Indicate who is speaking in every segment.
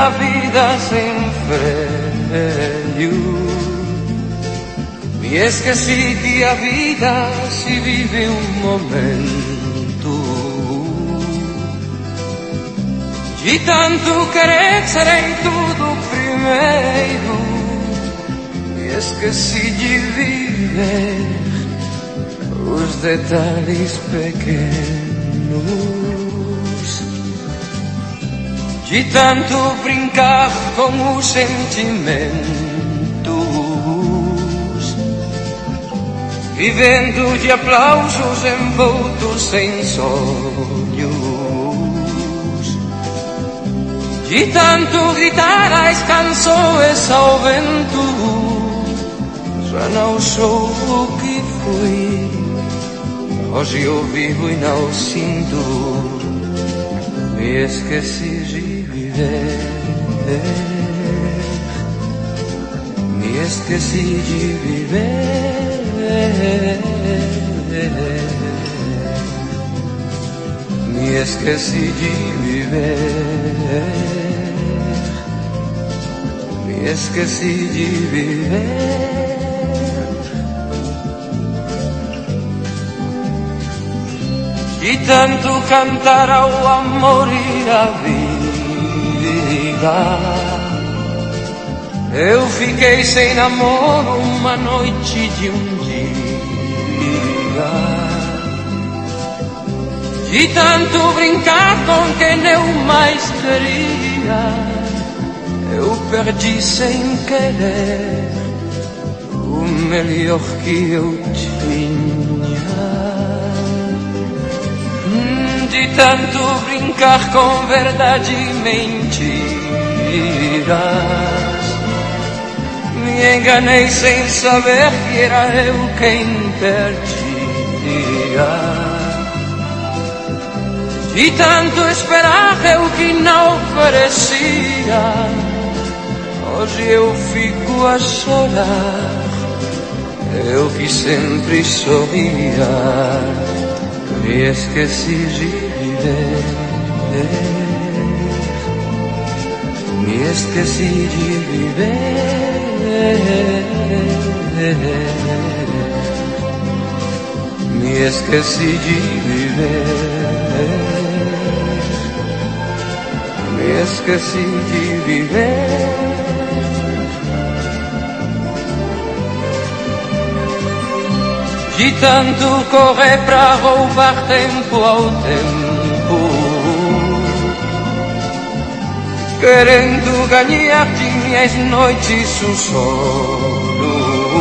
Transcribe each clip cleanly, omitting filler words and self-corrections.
Speaker 1: a vida sem freio. Me esqueci que a vida se vive um momento. De tanto querer ser em tudo primeiro, me esqueci de viver os detalhes pequenos. De tanto brincar com os sentimentos, vivendo de aplausos envoltos em sonhos. De tanto gritar as canções ao vento, já não sou o que fui. Hoje eu vivo e não sinto. Me esqueci de viver. Me esqueci de viver. Me esqueci de viver. Me esqueci de viver. De tanto cantar ao amor e à vida, eu fiquei sem namoro uma noite de um dia. De tanto brincar com quem eu mais queria, eu perdi sem querer o melhor que eu tinha. De tanto brincar com verdade e mentiras, me enganei sem saber que era eu quem perdia. De tanto esperar eu que não oferecia, hoje eu fico a chorar, eu que sempre sorria. Me esqueci de viver. Me esqueci de viver. Me esqueci de viver. Me esqueci de viver. De tanto correr pra roubar tempo ao tempo, querendo ganhar de minhas noites o sono.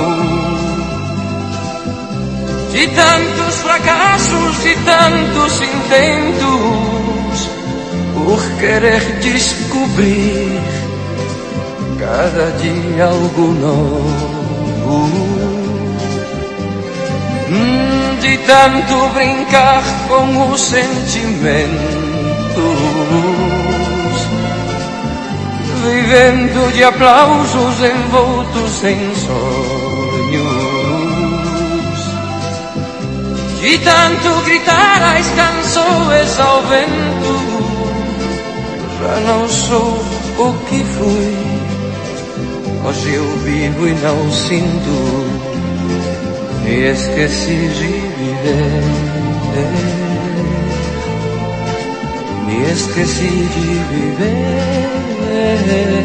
Speaker 1: De tantos fracassos e tantos intentos, por querer descobrir cada dia algo novo. De tanto brincar com os sentimentos, vivendo de aplausos envoltos em sonhos. De tanto gritar as canções ao vento, já não sou o que fui. Hoje eu vivo e não sinto. Me esqueci de viver. Me esqueci de viver.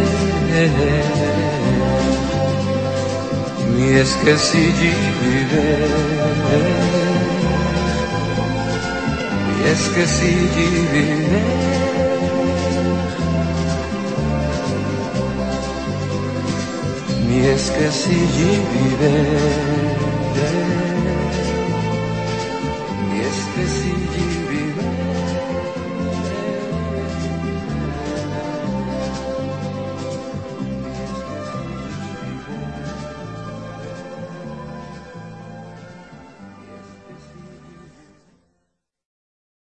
Speaker 1: Me esqueci de viver. Me esqueci de viver. Me esqueci de viver.